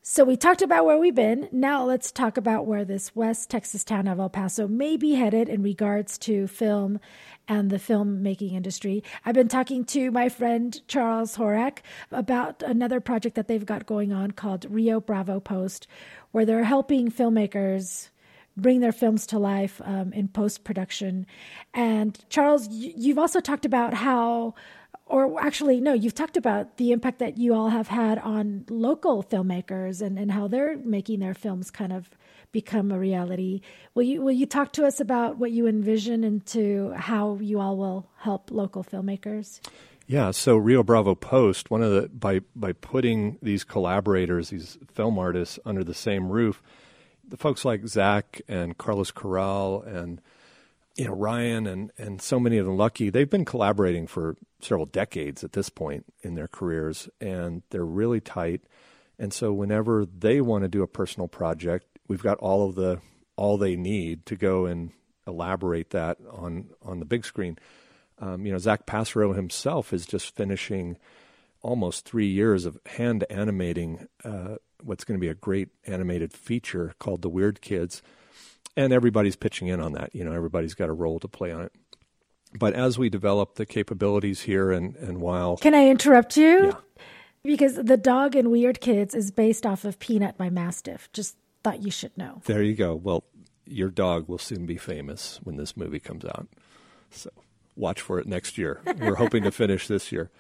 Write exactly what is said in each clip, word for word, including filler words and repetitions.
So we talked about where we've been. Now let's talk about where this West Texas town of El Paso may be headed in regards to film and the filmmaking industry. I've been talking to my friend Charles Horak about another project that they've got going on called Rio Bravo Post, where they're helping filmmakers bring their films to life um, in post-production. And Charles, you've also talked about how Or actually, no, you've talked about the impact that you all have had on local filmmakers and, and how they're making their films kind of become a reality. Will you will you talk to us about what you envision into how you all will help local filmmakers? Yeah, so Rio Bravo Post, one of the by by putting these collaborators, these film artists under the same roof, the folks like Zach and Carlos Corral and you know, Ryan and, and so many of them, Lucky, they've been collaborating for several decades at this point in their careers, and they're really tight. And so whenever they want to do a personal project, we've got all of the all they need to go and elaborate that on, on the big screen. Um, you know, Zach Passero himself is just finishing almost three years of hand animating uh, what's going to be a great animated feature called The Weird Kids. And everybody's pitching in on that. You know, everybody's got a role to play on it. But as we develop the capabilities here and, and while... Can I interrupt you? Yeah. Because the dog in Weird Kids is based off of Peanut, my Mastiff. Just thought you should know. There you go. Well, your dog will soon be famous when this movie comes out. So watch for it next year. We're hoping to finish this year.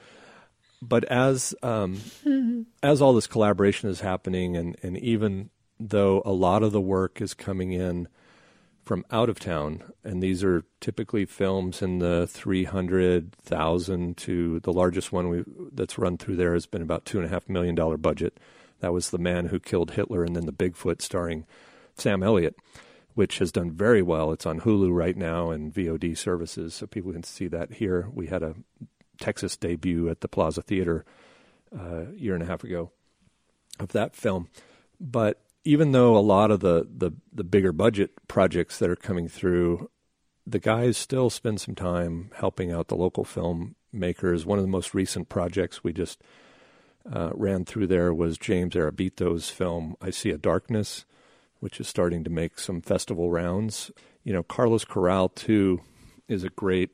But as um, mm-hmm. as all this collaboration is happening, and, and even though a lot of the work is coming in from out of town, and these are typically films in the three hundred thousand to the largest one we that's run through there has been about two and a half million dollar budget. That was The Man Who Killed Hitler, and then The Bigfoot, starring Sam Elliott, which has done very well. It's on Hulu right now and V O D services, so people can see that here. We had a Texas debut at the Plaza Theater uh, a year and a half ago of that film. But even though a lot of the, the, the bigger budget projects that are coming through, the guys still spend some time helping out the local filmmakers. One of the most recent projects we just uh, ran through there was James Arabito's film, I See a Darkness, which is starting to make some festival rounds. You know, Carlos Corral, too, is a great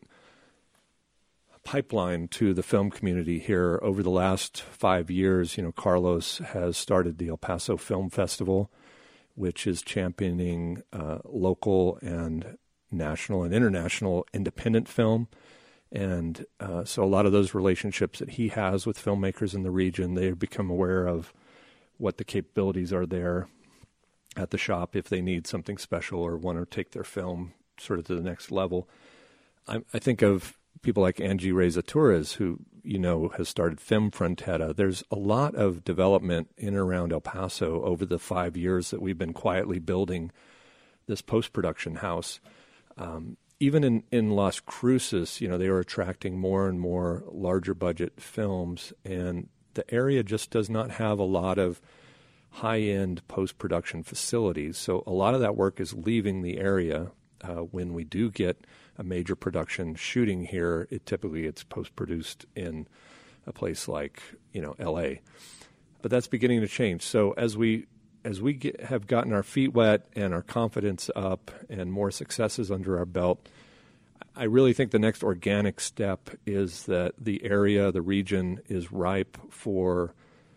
pipeline to the film community here. Over the last five years, you know, Carlos has started the El Paso Film Festival, which is championing uh, local and national and international independent film. And uh, so a lot of those relationships that he has with filmmakers in the region, they've become aware of what the capabilities are there at the shop if they need something special or want to take their film sort of to the next level. I, I think of people like Angie Reza Torres, who, you know, has started Film Frontera. There's a lot of development in and around El Paso over the five years that we've been quietly building this post-production house. Um, even in, in Las Cruces, you know, they are attracting more and more larger budget films, and the area just does not have a lot of high-end post-production facilities. So a lot of that work is leaving the area. Uh, when we do get a major production shooting here, it typically it's post-produced in a place like, you know, L A. But that's beginning to change. So as we as we get, have gotten our feet wet and our confidence up and more successes under our belt, I really think the next organic step is that the area, the region, is ripe for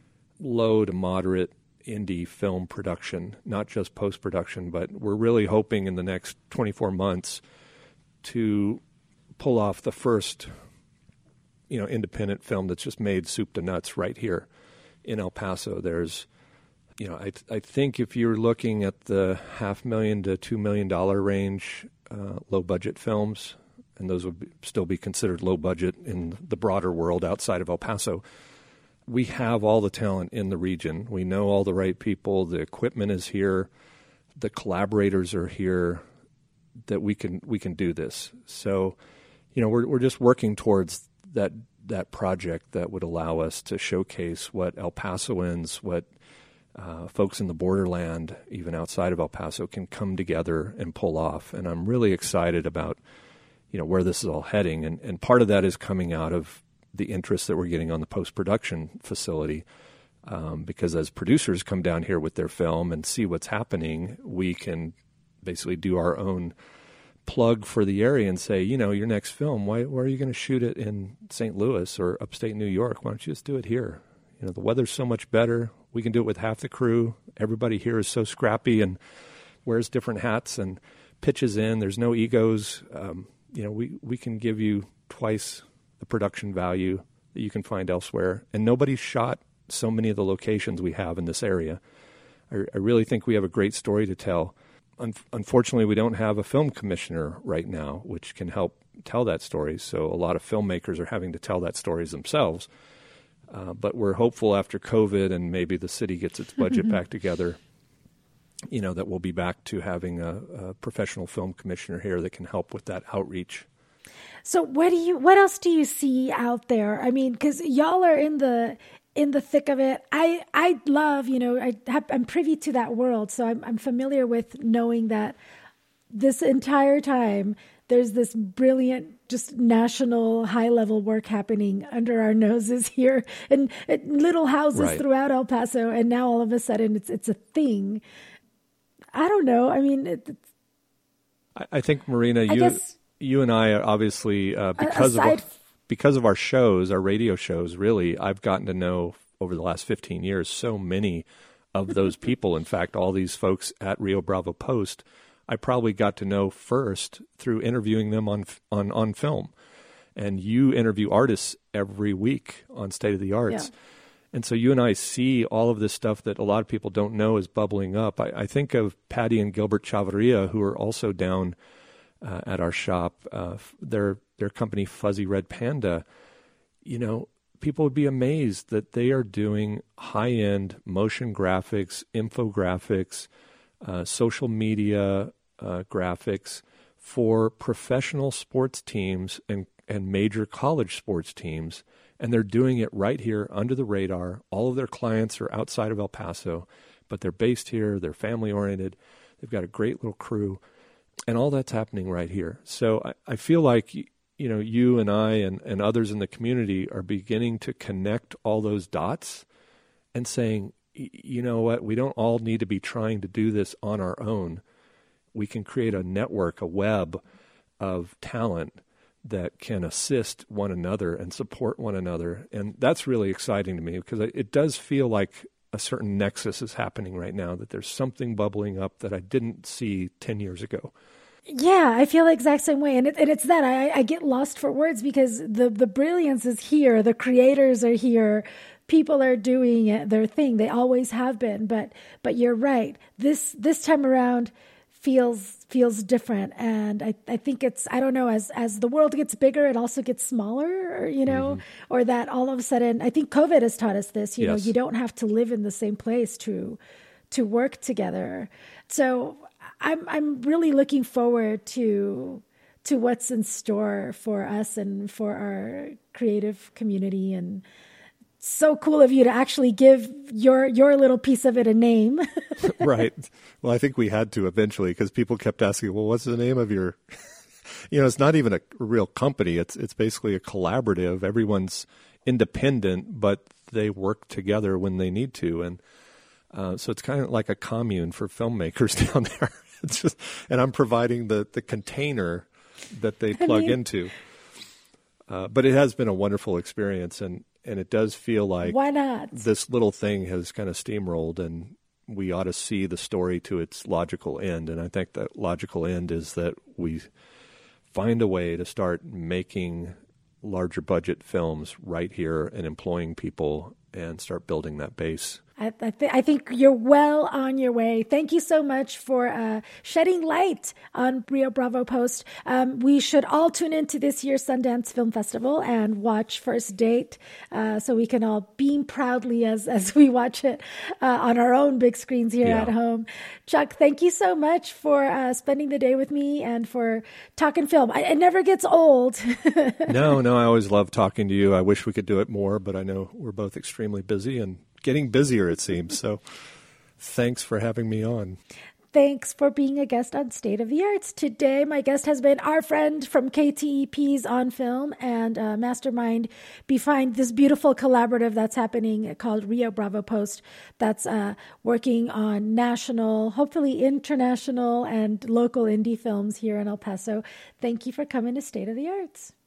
low to moderate indie film production, not just post-production, but we're really hoping in the next twenty-four months to pull off the first, you know, independent film that's just made soup to nuts right here in El Paso. There's, you know, I th- I think if you're looking at the half million to two million dollar range, uh, low budget films, and those would be, still be considered low budget in the broader world outside of El Paso. We have all the talent in the region. We know all the right people. The equipment is here. The collaborators are here. That we can we can do this. So, you know, we're we're just working towards that that project that would allow us to showcase what El Pasoans, what uh, folks in the borderland, even outside of El Paso, can come together and pull off. And I'm really excited about, you know, where this is all heading. And and part of that is coming out of the interest that we're getting on the post-production facility. Um, because as producers come down here with their film and see what's happening, we can basically do our own plug for the area and say, you know, your next film, why, why are you going to shoot it in Saint Louis or upstate New York? Why don't you just do it here? You know, the weather's so much better. We can do it with half the crew. Everybody here is so scrappy and wears different hats and pitches in. There's no egos. Um, you know, we, we can give you twice the production value that you can find elsewhere. And nobody's shot so many of the locations we have in this area. I, I really think we have a great story to tell. Un- unfortunately, we don't have a film commissioner right now, which can help tell that story. So a lot of filmmakers are having to tell that stories themselves. Uh, but we're hopeful after COVID and maybe the city gets its budget back together, you know, that we'll be back to having a, a professional film commissioner here that can help with that outreach. So what do you, what else do you see out there? I mean, because y'all are in the in the thick of it. I I love, you know, I have, I'm privy to that world, so I'm I'm familiar with knowing that this entire time there's this brilliant, just national high level work happening under our noses here, and, and little houses right. throughout El Paso, and now all of a sudden it's it's a thing. I don't know. I mean, it, it's, I, I think Marina, I you. guess, You and I are obviously, uh, because of our, because of our shows, our radio shows, really, I've gotten to know over the last fifteen years so many of those people. In fact, all these folks at Rio Bravo Post, I probably got to know first through interviewing them on on, on film. And you interview artists every week on State of the Arts. Yeah. And so you and I see all of this stuff that a lot of people don't know is bubbling up. I, I think of Patty and Gilbert Chavarria, who are also down Uh, at our shop, uh, their their company Fuzzy Red Panda. You know, people would be amazed that they are doing high-end motion graphics, infographics, uh, social media uh, graphics for professional sports teams and, and major college sports teams, and they're doing it right here under the radar. All of their clients are outside of El Paso, but they're based here, they're family-oriented, they've got a great little crew. And all that's happening right here. So I, I feel like, you know, you and I and, and others in the community are beginning to connect all those dots and saying, you know what, we don't all need to be trying to do this on our own. We can create a network, a web of talent that can assist one another and support one another. And that's really exciting to me because it does feel like a certain nexus is happening right now, that there's something bubbling up that I didn't see ten years ago. Yeah, I feel the exact same way. And, it, and it's that I, I get lost for words because the, the brilliance is here. The creators are here. People are doing it, their thing. They always have been. But but you're right. This this time around feels feels different. And I, I think it's, I don't know, as as the world gets bigger, it also gets smaller, or, you know, mm-hmm. or that all of a sudden, I think COVID has taught us this, you yes. know, you don't have to live in the same place to to work together. So I'm I'm really looking forward to to what's in store for us and for our creative community. And so cool of you to actually give your your little piece of it a name. Right. Well, I think we had to eventually because people kept asking, well, what's the name of your, you know, it's not even a real company. It's it's basically a collaborative. Everyone's independent, but they work together when they need to. And uh, so it's kind of like a commune for filmmakers down there. It's just, and I'm providing the, the container that they plug I mean, into. Uh, but it has been a wonderful experience, and, and it does feel like why not? This little thing has kind of steamrolled, and we ought to see the story to its logical end. And I think that logical end is that we find a way to start making larger budget films right here and employing people and start building that base. I, I, th- I think you're well on your way. Thank you so much for uh, shedding light on Rio Bravo Post. Um, we should all tune into this year's Sundance Film Festival and watch First Date uh, so we can all beam proudly as, as we watch it uh, on our own big screens here yeah. at home. Chuck, thank you so much for uh, spending the day with me and for talking film. I, it never gets old. No, no, I always love talking to you. I wish we could do it more, but I know we're both extremely busy and getting busier, it seems. So thanks for having me on. Thanks for being a guest on State of the Arts. Today, my guest has been our friend from K T E P's On Film and uh, mastermind behind this beautiful collaborative that's happening called Rio Bravo Post that's uh, working on national, hopefully international and local indie films here in El Paso. Thank you for coming to State of the Arts.